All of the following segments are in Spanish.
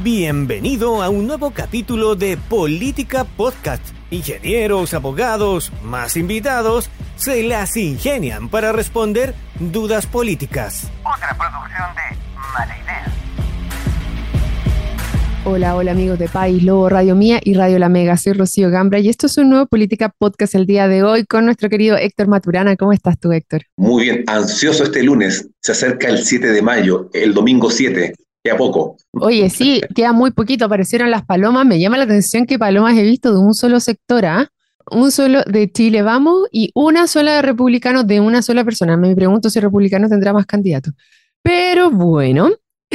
Bienvenido a un nuevo capítulo de Política Podcast. Ingenieros, abogados, más invitados, se las ingenian para responder dudas políticas. Otra producción de Mala Idea. Hola amigos de País Lobo, Radio Mía y Radio La Mega. Soy Rocío Gambra y esto es un nuevo Política Podcast el día de hoy con nuestro querido Héctor Maturana. ¿Cómo estás tú, Héctor? Muy bien, ansioso este lunes. Se acerca el 7 de mayo, el domingo 7. Queda poco. Oye, sí, queda muy poquito. Aparecieron las palomas. Me llama la atención que palomas he visto de un solo sector, ¿ah? Un solo de Chile Vamos y una sola de republicanos de una sola persona. Me pregunto si republicano tendrá más candidatos. Pero bueno...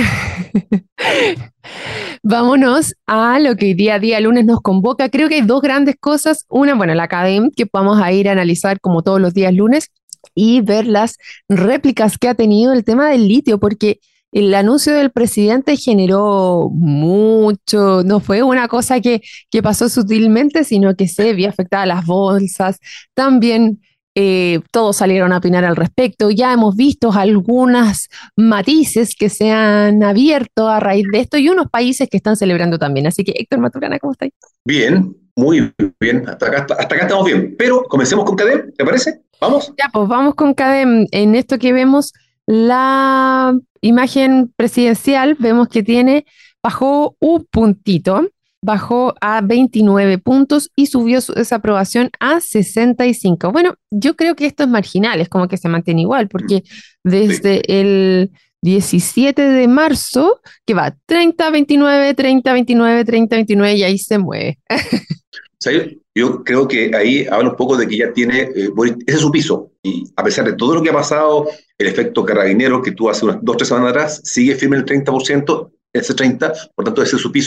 Vámonos a lo que día lunes nos convoca. Creo que hay dos grandes cosas. Una, bueno, la academia, que vamos a ir a analizar como todos los días lunes y ver las réplicas que ha tenido el tema del litio, porque el anuncio del presidente generó mucho, no fue una cosa que pasó sutilmente, sino que se vio afectada a las bolsas, también... todos salieron a opinar al respecto. Ya hemos visto algunos matices que se han abierto a raíz de esto y unos países que están celebrando también. Así que, Héctor Maturana, ¿cómo estáis? Bien, muy bien. Hasta acá estamos bien. Pero comencemos con CADEM, ¿te parece? ¿Vamos? Ya, pues vamos con CADEM. En esto que vemos la imagen presidencial, vemos que bajó un puntito. Bajó a 29 puntos y subió su desaprobación a 65. Bueno, yo creo que esto es marginal, es como que se mantiene igual, porque desde el 17 de marzo, que va 30, 29, 30, 29, 30, 29, y ahí se mueve. O sea, yo creo que ahí habla un poco de que ya tiene, ese es su piso, y a pesar de todo lo que ha pasado, el efecto carabinero que tú hace unas 2 o 3 semanas atrás, sigue firme el 30%, ese 30%, por tanto ese es su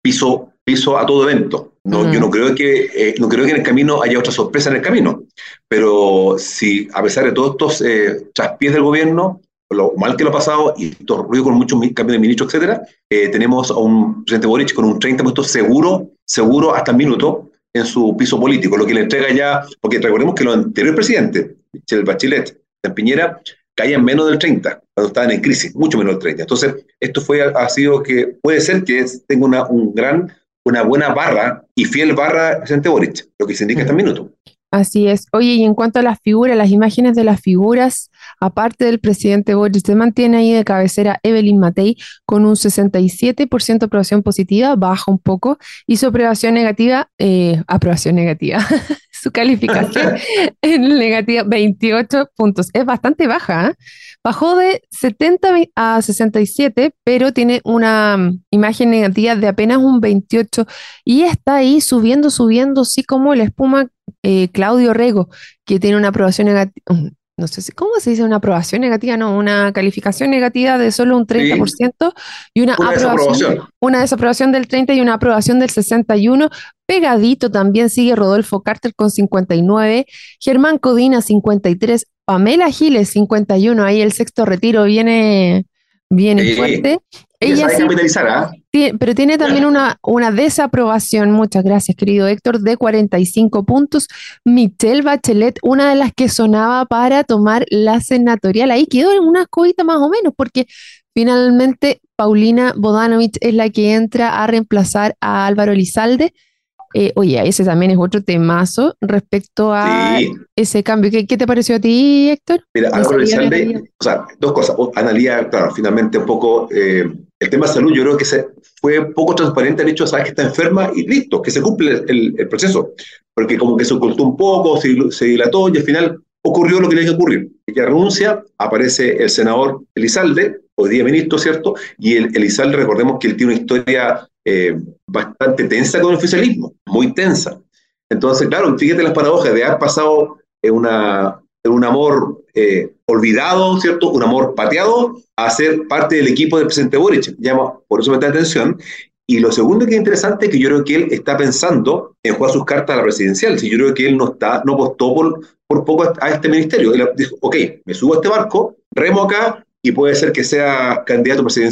piso a todo evento. No, yo no creo que en el camino haya otra sorpresa en el camino, pero si a pesar de todos estos traspiés del gobierno, lo mal que lo ha pasado y todo ruido con muchos cambios de ministros, etcétera, tenemos a un presidente Boric con un 30% seguro hasta el minuto en su piso político, lo que le entrega ya, porque recordemos que los anteriores presidentes, Michelle Bachelet, Piñera, caían menos del 30, cuando estaban en crisis, mucho menos del 30. Entonces, esto ha sido que puede ser que tenga una buena barra y fiel barra presidente Boric, lo que se indica hasta el minuto. Así es. Oye, y en cuanto a las figuras, las imágenes de las figuras, aparte del presidente Boric, se mantiene ahí de cabecera Evelyn Matei con un 67% de aprobación positiva, baja un poco, y su aprobación negativa, su calificación en negativa, 28 puntos. Es bastante baja, ¿eh? Bajó de 70 a 67, pero tiene una imagen negativa de apenas un 28 y está ahí subiendo, así como la espuma. Claudio Rego, que tiene una aprobación negativa, no sé ¿cómo se dice? Una aprobación negativa, no, una calificación negativa de solo un 30% y una desaprobación del 30% y una aprobación del 61%. Pegadito también sigue Rodolfo Carter con 59%, Germán Codina 53%, Pamela Giles 51%, ahí el sexto retiro viene fuerte. Ella sí, capitalizar, pero tiene también una desaprobación, muchas gracias querido Héctor, de 45 puntos. Michelle Bachelet, una de las que sonaba para tomar la senatorial, ahí quedó en una cosita más o menos, porque finalmente Paulina Bodanovich es la que entra a reemplazar a Álvaro Elizalde. Oye, ese también es otro temazo respecto a ese cambio. ¿Qué te pareció a ti, Héctor? Mira, Álvaro Elizalde, o sea, dos cosas. Analía, claro, finalmente un poco el tema de salud, yo creo que fue poco transparente el hecho de saber que está enferma y listo, que se cumple el proceso. Porque como que se ocultó un poco, se dilató y al final ocurrió lo que tenía que ocurrir. Ella renuncia, aparece el senador Elizalde, hoy día ministro, ¿cierto? Y el Elizalde, recordemos que él tiene una historia bastante tensa con el oficialismo, muy tensa. Entonces, claro, fíjate las paradojas de haber pasado un amor olvidado, ¿cierto? Un amor pateado, a ser parte del equipo del presidente Boric. Por eso me da atención. Y lo segundo que es interesante es que yo creo que él está pensando en jugar sus cartas a la presidencial. Si yo creo que él no apostó por poco a este ministerio. Él dijo, ok, me subo a este barco, remo acá y puede ser que sea candidato presidencial.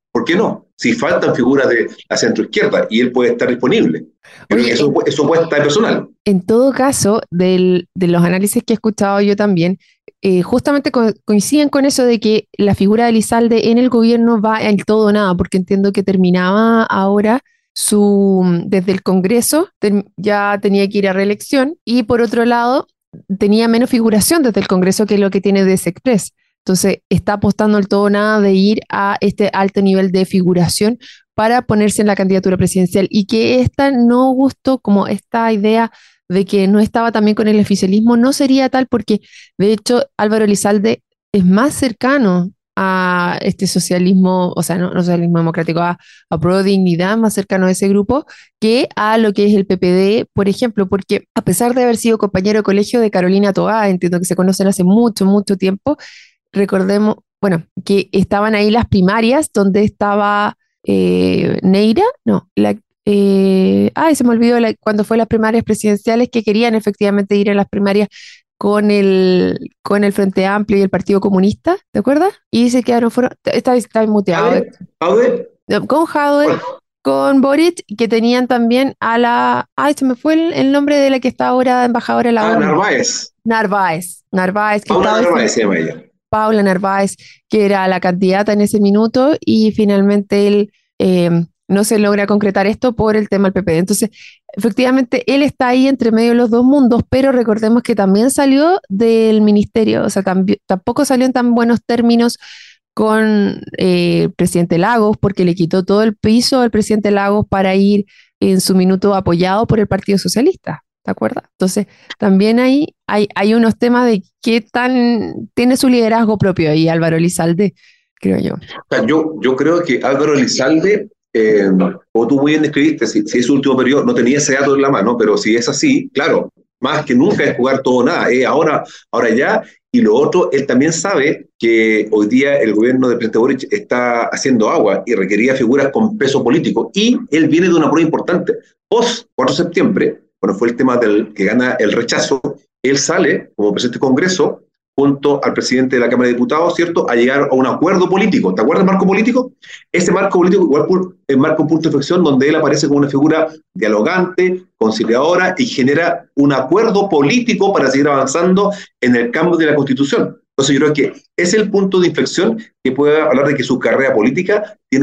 ¿Por qué no? Si faltan figuras de la centroizquierda y él puede estar disponible. Creo que eso puede estar personal. En todo caso, de los análisis que he escuchado yo también, justamente coinciden con eso de que la figura de Elizalde en el gobierno va en todo o nada, porque entiendo que terminaba ahora desde el Congreso, ya tenía que ir a reelección, y por otro lado, tenía menos figuración desde el Congreso que lo que tiene de Express. Entonces, está apostando el todo o nada de ir a este alto nivel de figuración para ponerse en la candidatura presidencial, y que esta no gustó, como esta idea de que no estaba también con el oficialismo, no sería tal, porque de hecho Álvaro Elizalde es más cercano a este socialismo, o sea, no socialismo democrático, a Pro Dignidad, más cercano a ese grupo, que a lo que es el PPD, por ejemplo, porque a pesar de haber sido compañero de colegio de Carolina Toá, entiendo que se conocen hace mucho, mucho tiempo, recordemos, bueno, que estaban ahí las primarias donde estaba Neira, no, se me olvidó cuando fue las primarias presidenciales, que querían efectivamente ir a las primarias con el Frente Amplio y el Partido Comunista, ¿te acuerdas? Y se quedaron fuera, está muteado. Con Jadwe, con Boric, que tenían también se me fue el nombre de la que está ahora embajadora de la ONU. Narváez, que Paula Narváez se llama ella. Paula Narváez, que era la candidata en ese minuto, y finalmente él no se logra concretar esto por el tema del PPD. Entonces, efectivamente, él está ahí entre medio de los dos mundos, pero recordemos que también salió del ministerio, o sea, tampoco salió en tan buenos términos con el presidente Lagos, porque le quitó todo el piso al presidente Lagos para ir en su minuto apoyado por el Partido Socialista. ¿Te acuerdas? Entonces, también ahí hay unos temas de qué tan tiene su liderazgo propio ahí Álvaro Elizalde, creo yo. O sea, yo creo que Álvaro Elizalde, como tú muy bien describiste, si es su último periodo, no tenía ese dato en la mano, pero si es así, claro, más que nunca es jugar todo o nada, ahora ya. Y lo otro, él también sabe que hoy día el gobierno del presidente Boric está haciendo agua y requería figuras con peso político, y él viene de una prueba importante. Post 4 de septiembre, bueno, fue el tema del que gana el rechazo, él sale como presidente del Congreso junto al presidente de la Cámara de Diputados, ¿cierto?, a llegar a un acuerdo político. ¿Te acuerdas del marco político? Ese marco político igual marca un punto de inflexión donde él aparece como una figura dialogante, conciliadora, y genera un acuerdo político para seguir avanzando en el cambio de la Constitución. Entonces yo creo que es el punto de inflexión que puede hablar de que su carrera política tiene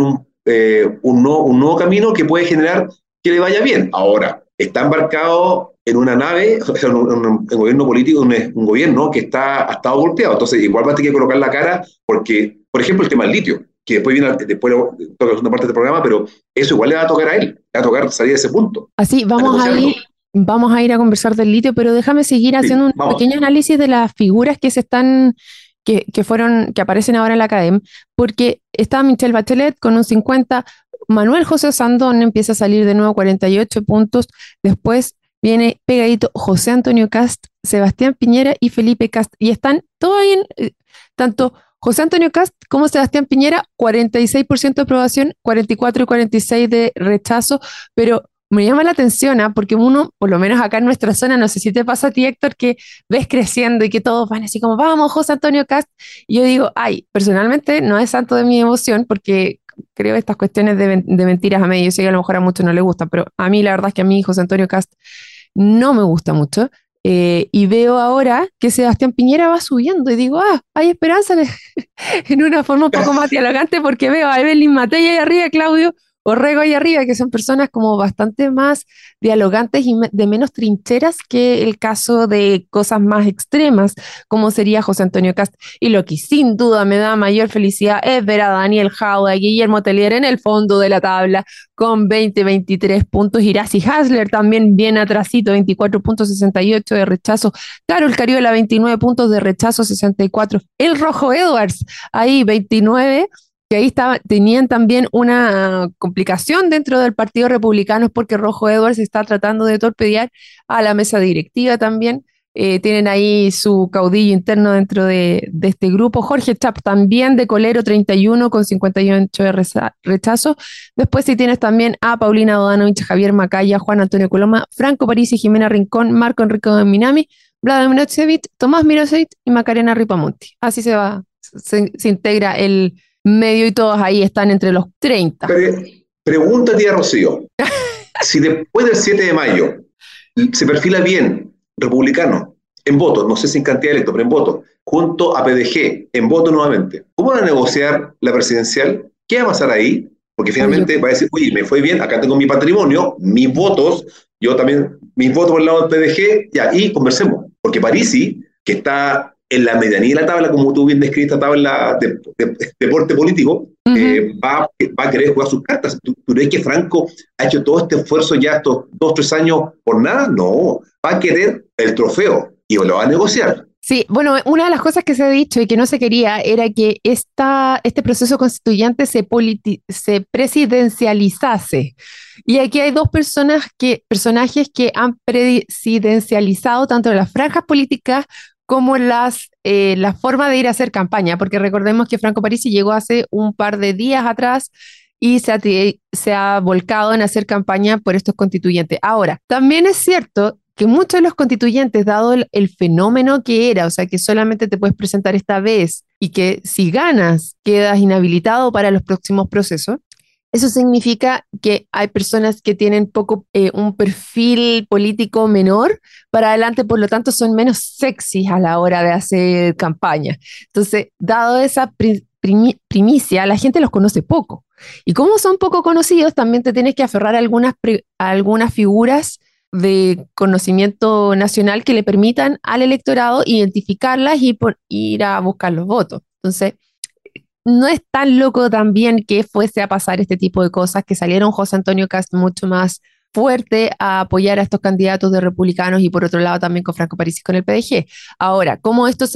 un nuevo camino que puede generar que le vaya bien. Ahora, está embarcado en una nave, o sea, un gobierno político, un gobierno que ha estado volteado. Entonces, igual va a tener que colocar la cara, porque, por ejemplo, el tema del litio, que después toca la segunda parte del programa, pero eso igual le va a tocar a él, le va a tocar salir de ese punto. Así, vamos a ir a conversar del litio, pero déjame seguir haciendo un pequeño análisis de las figuras que que aparecen ahora en la academia, porque está Michelle Bachelet con un 50, Manuel José Sandón empieza a salir de nuevo 48 puntos, después viene pegadito José Antonio Cast, Sebastián Piñera y Felipe Cast, y están todos ahí tanto José Antonio Cast como Sebastián Piñera, 46% de aprobación, 44 y 46 de rechazo, pero me llama la atención, porque uno, por lo menos acá en nuestra zona, no sé si te pasa a ti, Héctor, que ves creciendo y que todos van así como, vamos, José Antonio Cast, y yo digo, personalmente no es santo de mi devoción, porque creo estas cuestiones de mentiras a mí, yo sé que a lo mejor a muchos no les gustan, pero a mí la verdad es que a mí José Antonio Cast no me gusta mucho, y veo ahora que Sebastián Piñera va subiendo y digo, hay esperanza en una forma un poco más dialogante, porque veo a Evelyn Matei ahí arriba, Claudio Orrego ahí arriba, que son personas como bastante más dialogantes y de menos trincheras que el caso de cosas más extremas, como sería José Antonio Cast. Y lo que sin duda me da mayor felicidad es ver a Daniel Jaude, a Guillermo Tellier en el fondo de la tabla con 23 puntos. Iracy Hasler también bien atrasito, 24.68 de rechazo. Carol Cariola, 29 puntos de rechazo, 64. El Rojo Edwards, ahí 29, que ahí tenían también una complicación dentro del Partido Republicano, porque Rojo Edwards está tratando de torpedear a la mesa directiva también. Tienen ahí su caudillo interno dentro de este grupo. Jorge Chap también de Colero, 31 con 58 de rechazo. Después sí tienes también a Paulina Dodanovich, Javier Macaya, Juan Antonio Coloma, Franco Parisi, Jimena Rincón, Marco Enrique de Minami, Vladimir Mirosevic, Tomás Mirosevic y Macarena Ripamonti. Así se integra el medio y todos ahí están entre los 30. Pregúntate a Rocío, si después del 7 de mayo se perfila bien republicano en votos, no sé si en cantidad de electos, pero en votos, junto a PDG, en votos nuevamente, ¿cómo van a negociar la presidencial? ¿Qué va a pasar ahí? Porque finalmente va a decir, oye, me fue bien, acá tengo mi patrimonio, mis votos, yo también, mis votos por el lado del PDG, y ahí conversemos. Porque Parisi, que está en la medianía de la tabla, como tú bien describiste, la tabla de deporte político, va a querer jugar sus cartas. ¿Tú crees que Franco ha hecho todo este esfuerzo ya estos 2 o 3 años por nada? No, va a querer el trofeo y lo va a negociar. Sí, bueno, una de las cosas que se ha dicho y que no se quería era que este proceso constituyente se presidencializase. Y aquí hay dos personajes que han presidencializado tanto las franjas políticas como la forma de ir a hacer campaña, porque recordemos que Franco Parisi llegó hace un par de días atrás y se ha volcado en hacer campaña por estos constituyentes. Ahora, también es cierto que muchos de los constituyentes, dado el fenómeno que era, o sea, que solamente te puedes presentar esta vez y que si ganas quedas inhabilitado para los próximos procesos, eso significa que hay personas que tienen un perfil político menor para adelante, por lo tanto son menos sexys a la hora de hacer campaña. Entonces, dado esa primicia, la gente los conoce poco. Y como son poco conocidos, también te tienes que aferrar a algunas figuras de conocimiento nacional que le permitan al electorado identificarlas y ir a buscar los votos. Entonces, no es tan loco también que fuese a pasar este tipo de cosas, que salieron José Antonio Kast mucho más fuerte a apoyar a estos candidatos de republicanos y por otro lado también con Franco Parisi con el PDG. Ahora, ¿cómo esto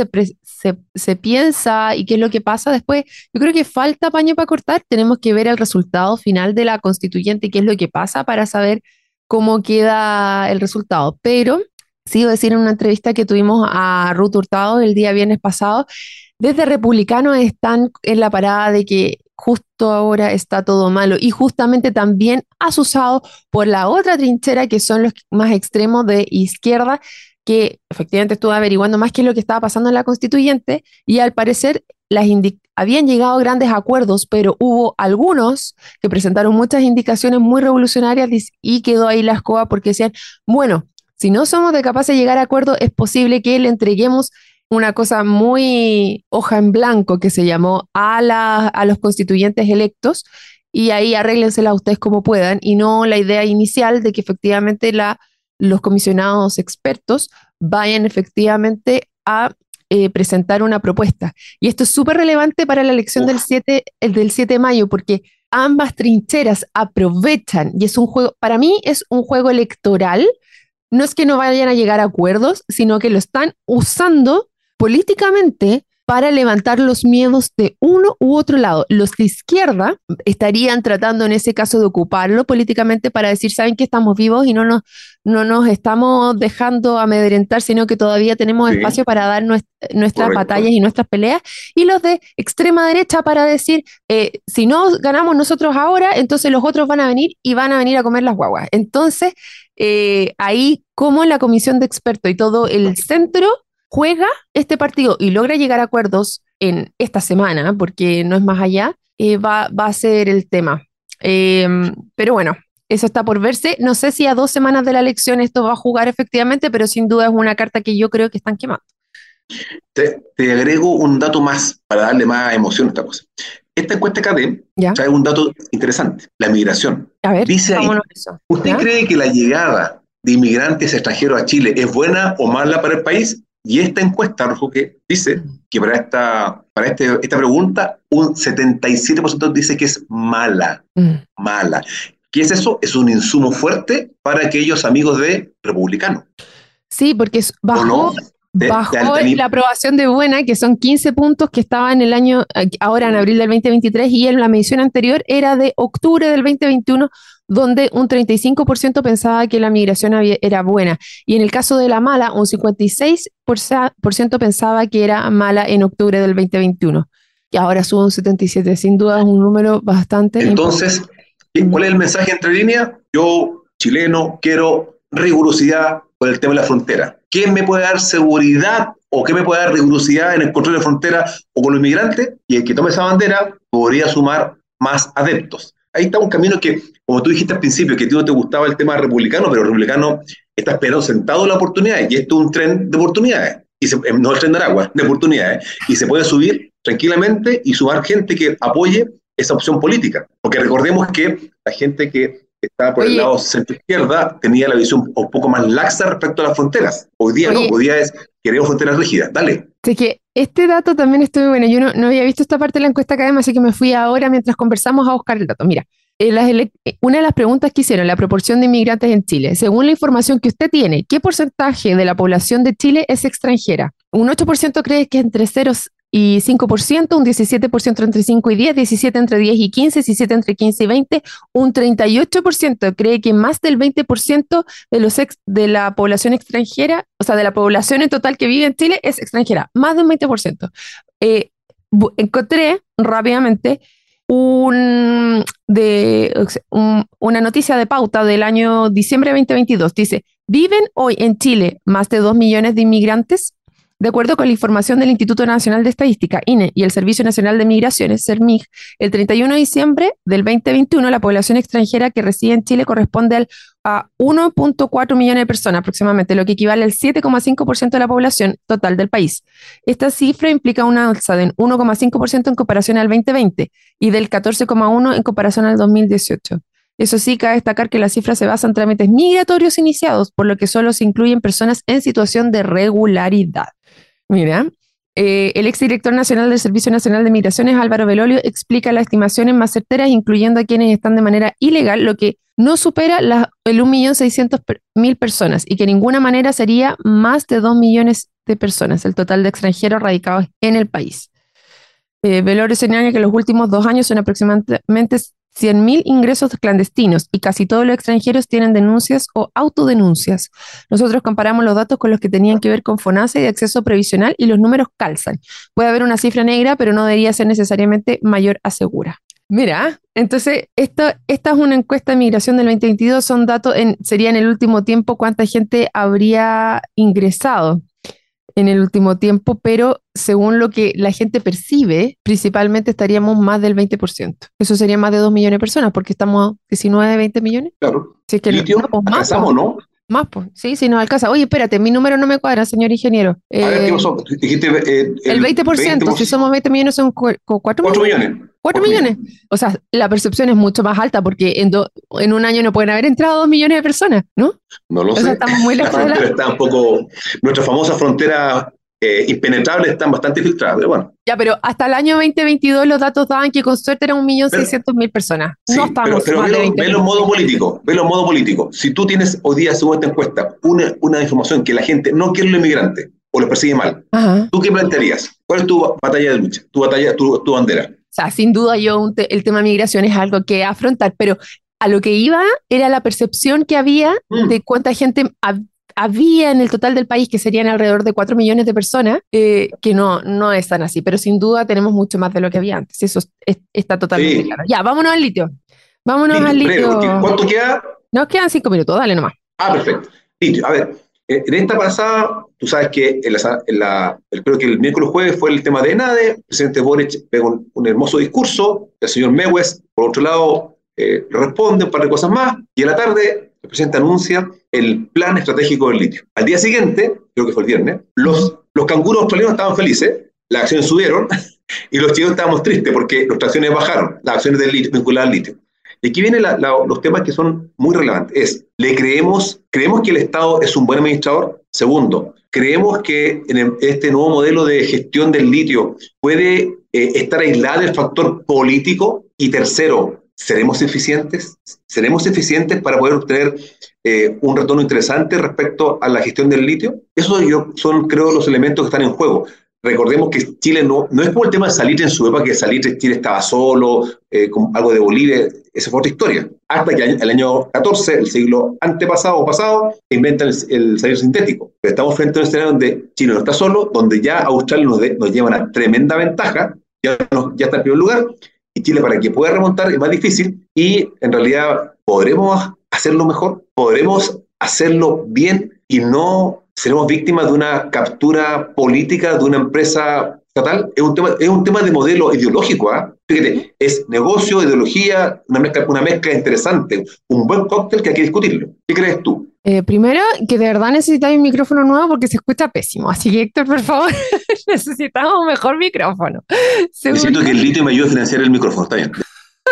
se piensa y qué es lo que pasa después? Yo creo que falta paño para cortar. Tenemos que ver el resultado final de la constituyente y qué es lo que pasa para saber cómo queda el resultado. Pero sí iba a decir en una entrevista que tuvimos a Ruth Hurtado el día viernes pasado, desde republicanos están en la parada de que justo ahora está todo malo y justamente también asusado por la otra trinchera que son los más extremos de izquierda, que efectivamente estuve averiguando más qué es lo que estaba pasando en la constituyente y al parecer habían llegado a grandes acuerdos, pero hubo algunos que presentaron muchas indicaciones muy revolucionarias y quedó ahí la escoba porque decían, bueno, si no somos capaces de llegar a acuerdo, es posible que le entreguemos una cosa muy hoja en blanco que se llamó a los constituyentes electos y ahí arréglensela ustedes como puedan y no la idea inicial de que efectivamente los comisionados expertos vayan efectivamente a presentar una propuesta. Y esto es súper relevante para la elección del 7 de mayo porque ambas trincheras aprovechan y es un juego, para mí es un juego electoral, no es que no vayan a llegar a acuerdos, sino que lo están usando políticamente para levantar los miedos de uno u otro lado. Los de izquierda estarían tratando en ese caso de ocuparlo políticamente para decir, saben que estamos vivos y no nos estamos dejando amedrentar, sino que todavía tenemos espacio para dar nuestras batallas y nuestras peleas. Y los de extrema derecha para decir, si no ganamos nosotros ahora, entonces los otros van a venir y van a venir a comer las guaguas. Entonces, ahí como la comisión de expertos y todo el centro juega este partido y logra llegar a acuerdos en esta semana, porque no es más allá, va a ser el tema. Pero bueno, eso está por verse. No sé si a 2 semanas de la elección esto va a jugar efectivamente, pero sin duda es una carta que yo creo que están quemando. Te agrego un dato más para darle más emoción a esta cosa. Esta encuesta KD trae un dato interesante, la migración. A ver, dice ahí, ¿usted cree que la llegada de inmigrantes extranjeros a Chile es buena o mala para el país? Y esta encuesta arrojó que dice que para esta pregunta un 77% dice que es mala. Mala. ¿Qué es eso? Es un insumo fuerte para aquellos amigos de republicanos. Sí, porque bajó la aprobación de buena, que son 15 puntos que estaban ahora en abril del 2023 y en la medición anterior era de octubre del 2021, donde un 35% pensaba que la migración era buena. Y en el caso de la mala, un 56% pensaba que era mala en octubre del 2021. Y ahora sube un 77%. Sin duda es un número bastante Entonces, importante. ¿Cuál es el mensaje entre líneas? Yo, chileno, quiero rigurosidad, con el tema de la frontera. ¿Qué me puede dar seguridad o qué me puede dar rigurosidad en el control de frontera o con los inmigrantes? Y el que tome esa bandera podría sumar más adeptos. Ahí está un camino que, como tú dijiste al principio, que a ti no te gustaba el tema republicano, pero el republicano está esperando sentado la oportunidad, y esto es un tren de oportunidades, no el tren de Aragua, de oportunidades, y se puede subir tranquilamente y sumar gente que apoye esa opción política, porque recordemos que la gente que estaba por el lado centro-izquierda tenía la visión un poco más laxa respecto a las fronteras. Hoy día no, hoy día queremos fronteras rígidas. Dale. Así que este dato también estuvo bueno. Yo no había visto esta parte de la encuesta académica, así que me fui ahora mientras conversamos a buscar el dato. Mira, una de las preguntas que hicieron, la proporción de inmigrantes en Chile. Según la información que usted tiene, ¿qué porcentaje de la población de Chile es extranjera? Un 8% cree que entre 0 y 5%, un 17% entre 5 y 10, 17% entre 10 y 15, 17% entre 15 y 20, un 38% cree que más del 20% de la población extranjera, o sea, de la población en total que vive en Chile es extranjera, más de un 20%. Encontré rápidamente una noticia de Pauta del año diciembre de 2022. Dice, ¿viven hoy en Chile más de 2 millones de inmigrantes? De acuerdo con la información del Instituto Nacional de Estadística, INE, y el Servicio Nacional de Migraciones, SERMIG, el 31 de diciembre del 2021, la población extranjera que reside en Chile corresponde a 1.4 millones de personas aproximadamente, lo que equivale al 7,5% de la población total del país. Esta cifra implica una alza del 1,5% en comparación al 2020 y del 14,1% en comparación al 2018. Eso sí, cabe destacar que las cifras se basan en trámites migratorios iniciados, por lo que solo se incluyen personas en situación de regularidad. Mira, el exdirector nacional del Servicio Nacional de Migraciones, Álvaro Belolio, explica las estimaciones más certeras, incluyendo a quienes están de manera ilegal, lo que no supera el 1.600.000 personas y que de ninguna manera sería más de 2 millones de personas, el total de extranjeros radicados en el país. Belolio señala que los últimos 2 años son aproximadamente 100.000 ingresos clandestinos y casi todos los extranjeros tienen denuncias o autodenuncias. Nosotros comparamos los datos con los que tenían que ver con FONASA y de acceso previsional y los números calzan. Puede haber una cifra negra, pero no debería ser necesariamente mayor, asegura. Mira, entonces esta es una encuesta de migración del 2022, son datos, sería en el último tiempo cuánta gente habría ingresado en el último tiempo, pero según lo que la gente percibe, principalmente estaríamos más del 20%. Eso sería más de 2 millones de personas, porque estamos 19, 20 millones. Claro. Si es que alcanzamos, ¿no? Más, pues. Sí, no alcanza. Oye, espérate, mi número no me cuadra, señor ingeniero. A ver, ¿qué pasó? Dijiste el 20%, si somos 20 millones, son 4 millones. 4 millones. O sea, la percepción es mucho más alta, porque en un año no pueden haber entrado 2 millones de personas, ¿no? No lo sé. Sea, estamos muy lejos la está un poco... Nuestras famosas fronteras impenetrables están bastante filtradas, pero bueno. Ya, pero hasta el año 2022 los datos daban que con suerte eran 1.600.000 personas. Sí, no estamos pero más de 20 velo en modo político. Si tú tienes hoy día, según esta encuesta, una información que la gente no quiere los inmigrantes o los persigue mal, ajá, ¿tú qué plantearías? ¿Cuál es tu batalla de lucha? Tu bandera. O sea, sin duda el tema de migración es algo que afrontar, pero a lo que iba era la percepción que había de cuánta gente había en el total del país, que serían alrededor de 4 millones de personas, que no es tan así, pero sin duda tenemos mucho más de lo que había antes. Eso está totalmente claro. Ya, vámonos al litio. ¿Cuánto queda? Nos quedan 5 minutos, dale nomás. Perfecto. Litio, a ver, en esta pasada, tú sabes que creo que el miércoles jueves fue el tema de ENADE, el presidente Boric pega un hermoso discurso, el señor Mewes, por otro lado, responde un par de cosas más, y en la tarde el presidente anuncia el plan estratégico del litio. Al día siguiente, creo que fue el viernes, los canguros australianos estaban felices, las acciones subieron, y los chilenos estábamos tristes porque las acciones bajaron, las acciones del litio, vinculadas al litio. Y aquí vienen los temas que son muy relevantes. ¿Creemos que el Estado es un buen administrador? Segundo, ¿creemos que en este nuevo modelo de gestión del litio puede estar aislado el factor político? Y tercero, ¿seremos eficientes? ¿Seremos eficientes para poder obtener un retorno interesante respecto a la gestión del litio? Esos son, creo, los elementos que están en juego. Recordemos que Chile no es por el tema de Salitre en su época, que Salitre Chile estaba solo, con algo de Bolivia, esa fue otra historia. Hasta que el año 14, el siglo antepasado o pasado, inventan el salitre sintético. Pero estamos frente a un escenario donde Chile no está solo, donde ya Australia nos lleva una tremenda ventaja, ya está en primer lugar, y Chile para que pueda remontar es más difícil, y en realidad podremos hacerlo mejor, podremos hacerlo bien, y no seremos víctimas de una captura política de una empresa estatal. Es un tema de modelo ideológico, ¿eh? Fíjate, es negocio, ideología, una mezcla interesante, un buen cóctel que hay que discutirlo. ¿Qué crees tú? Primero, que de verdad necesitáis un micrófono nuevo porque se escucha pésimo. Así que, Héctor, por favor, necesitamos un mejor micrófono. Siento que el litio me ayuda a financiar el micrófono, está bien.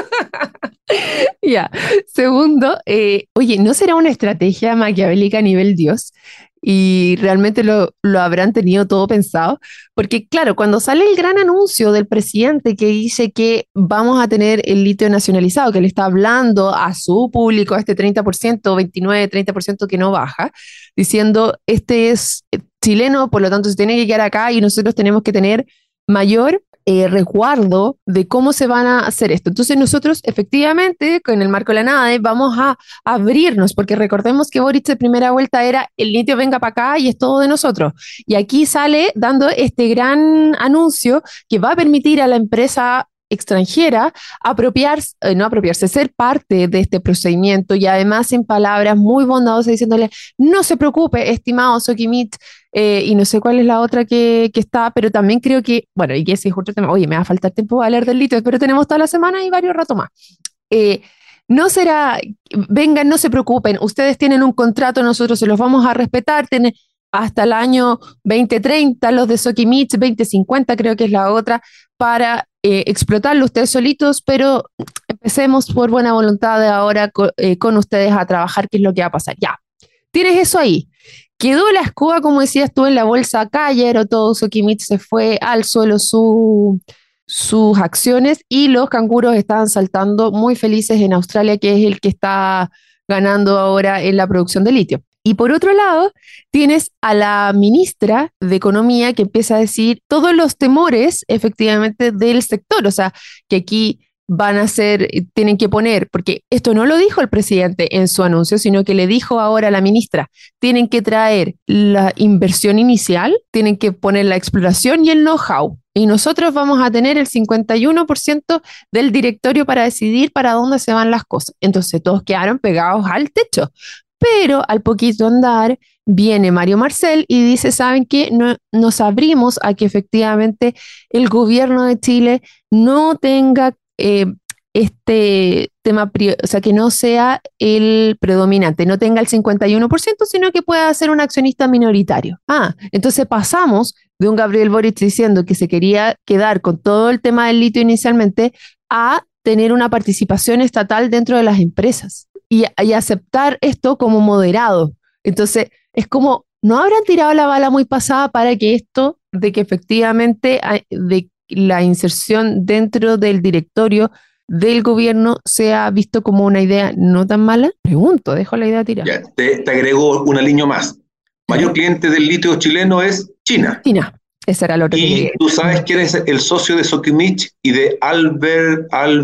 Ya. Segundo, oye, ¿no será una estrategia maquiavélica a nivel Dios? Y realmente lo habrán tenido todo pensado, porque claro, cuando sale el gran anuncio del presidente que dice que vamos a tener el litio nacionalizado, que le está hablando a su público, a este 30%, 29, 30% que no baja, diciendo, este es chileno, por lo tanto se tiene que quedar acá y nosotros tenemos que tener mayor resguardo de cómo se van a hacer esto. Entonces nosotros efectivamente con el marco de la NADE vamos a abrirnos, porque recordemos que Boric de primera vuelta era el litio venga para acá y es todo de nosotros. Y aquí sale dando este gran anuncio que va a permitir a la empresa extranjera no apropiarse, ser parte de este procedimiento y además en palabras muy bondadosas diciéndole, no se preocupe, estimado Sokimich, y no sé cuál es la otra que está, pero también creo que, bueno, y que ese es otro tema, oye, me va a faltar tiempo para hablar del litio, pero tenemos toda la semana y varios ratos más. No será, vengan, no se preocupen, ustedes tienen un contrato, nosotros se los vamos a respetar, tienen hasta el año 2030, los de Sokimich, 2050 creo que es la otra, para explotarlo ustedes solitos, pero empecemos por buena voluntad de ahora con ustedes a trabajar, qué es lo que va a pasar. Ya, tienes eso ahí. Quedó la escoba, como decías tú, en la bolsa Cayer, todo Sokimich se fue al suelo sus acciones y los canguros estaban saltando muy felices en Australia, que es el que está ganando ahora en la producción de litio. Y por otro lado, tienes a la ministra de Economía que empieza a decir todos los temores efectivamente del sector, o sea, que aquí tienen que poner, porque esto no lo dijo el presidente en su anuncio, sino que le dijo ahora a la ministra, tienen que traer la inversión inicial, tienen que poner la exploración y el know-how. Y nosotros vamos a tener el 51% del directorio para decidir para dónde se van las cosas. Entonces todos quedaron pegados al techo. Pero al poquito andar viene Mario Marcel y dice, ¿saben qué? No, nos abrimos a que efectivamente el gobierno de Chile no tenga este tema, o sea, que no sea el predominante, no tenga el 51%, sino que pueda ser un accionista minoritario. Entonces pasamos de un Gabriel Boric diciendo que se quería quedar con todo el tema del litio inicialmente a tener una participación estatal dentro de las empresas y aceptar esto como moderado. Entonces, es como, ¿no habrán tirado la bala muy pasada para que esto, de que efectivamente de la inserción dentro del directorio del gobierno sea visto como una idea no tan mala? Pregunto, dejo la idea tirada. Ya, te agrego una línea más. Mayor cliente del litio chileno es China. China, ese era el otro. Y tú sabes quién es el socio de Sokimich y de Albert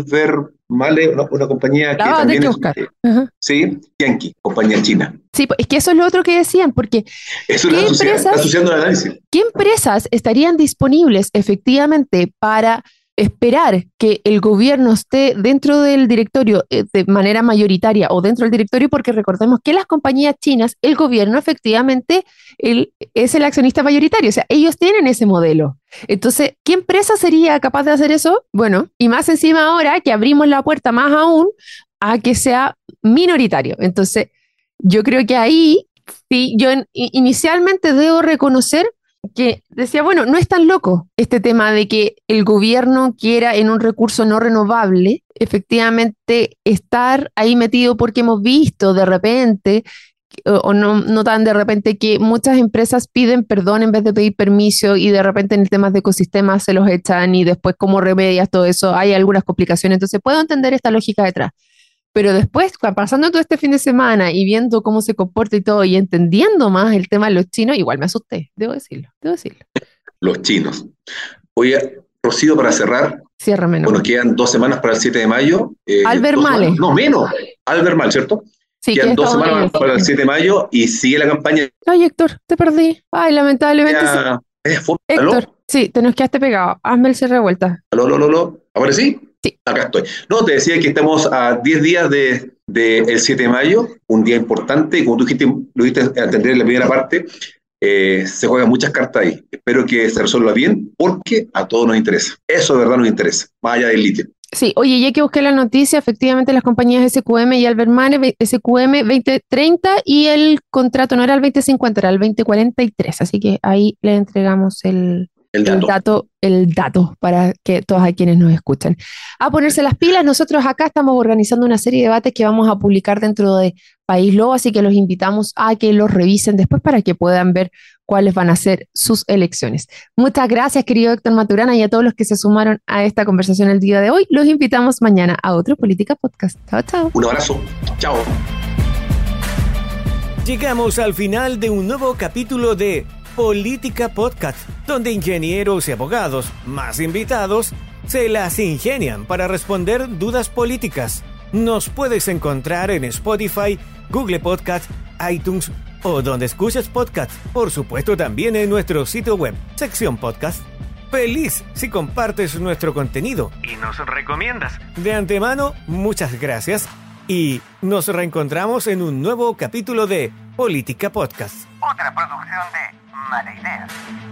Male, una compañía que también es, sí, Yankee, compañía china. Sí, es que eso es lo otro que decían, porque eso está asociando el análisis. ¿Qué empresas estarían disponibles efectivamente para esperar que el gobierno esté dentro del directorio de manera mayoritaria o dentro del directorio? Porque recordemos que las compañías chinas, el gobierno efectivamente es el accionista mayoritario, o sea, ellos tienen ese modelo. Entonces, ¿qué empresa sería capaz de hacer eso? Bueno, y más encima ahora que abrimos la puerta más aún a que sea minoritario. Entonces, yo creo que ahí, sí, yo inicialmente debo reconocer que decía, bueno, no es tan loco este tema de que el gobierno quiera en un recurso no renovable efectivamente estar ahí metido, porque hemos visto de repente, o no tan de repente, que muchas empresas piden perdón en vez de pedir permiso y de repente en el tema de ecosistemas se los echan y después cómo remedias todo eso, hay algunas complicaciones. Entonces puedo entender esta lógica detrás. Pero después, pasando todo este fin de semana y viendo cómo se comporta y todo, y entendiendo más el tema de los chinos, igual me asusté, debo decirlo. Los chinos. Oye, Rocío, para cerrar, ciérrame, bueno, quedan 2 semanas para el 7 de mayo. Albert Male. No, menos. Albert Male, ¿cierto? Sí, quedan 2 semanas para el 7 de mayo y sigue la campaña. Ay, Héctor, te perdí. Ay, lamentablemente. Héctor, sí, te nos quedaste pegado. Hazme el cierre de vuelta. ¿Aló? ¿Ahora sí? Sí. Acá estoy. No, te decía que estamos a 10 días de del 7 de mayo, un día importante, y como tú dijiste, lo diste a entender en la primera parte, se juegan muchas cartas ahí. Espero que se resuelva bien, porque a todos nos interesa. Eso de verdad nos interesa, más allá del litio. Sí, oye, ya que busqué la noticia, efectivamente las compañías SQM y Albemarle, SQM 2030 y el contrato no era el 2050, era el 2043, así que ahí le entregamos el dato para que todos a quienes nos escuchan. A ponerse las pilas, nosotros acá estamos organizando una serie de debates que vamos a publicar dentro de País Lobo, así que los invitamos a que los revisen después para que puedan ver cuáles van a ser sus elecciones. Muchas gracias, querido Héctor Maturana, y a todos los que se sumaron a esta conversación el día de hoy. Los invitamos mañana a otro Política Podcast. Chao, chao. Un abrazo. Chao. Llegamos al final de un nuevo capítulo de Política Podcast, donde ingenieros y abogados, más invitados, se las ingenian para responder dudas políticas. Nos puedes encontrar en Spotify, Google Podcast, iTunes o donde escuches podcast. Por supuesto, también en nuestro sitio web, sección podcast. Feliz si compartes nuestro contenido y nos recomiendas. De antemano, muchas gracias y nos reencontramos en un nuevo capítulo de Política Podcast. Otra producción de Mala Idea.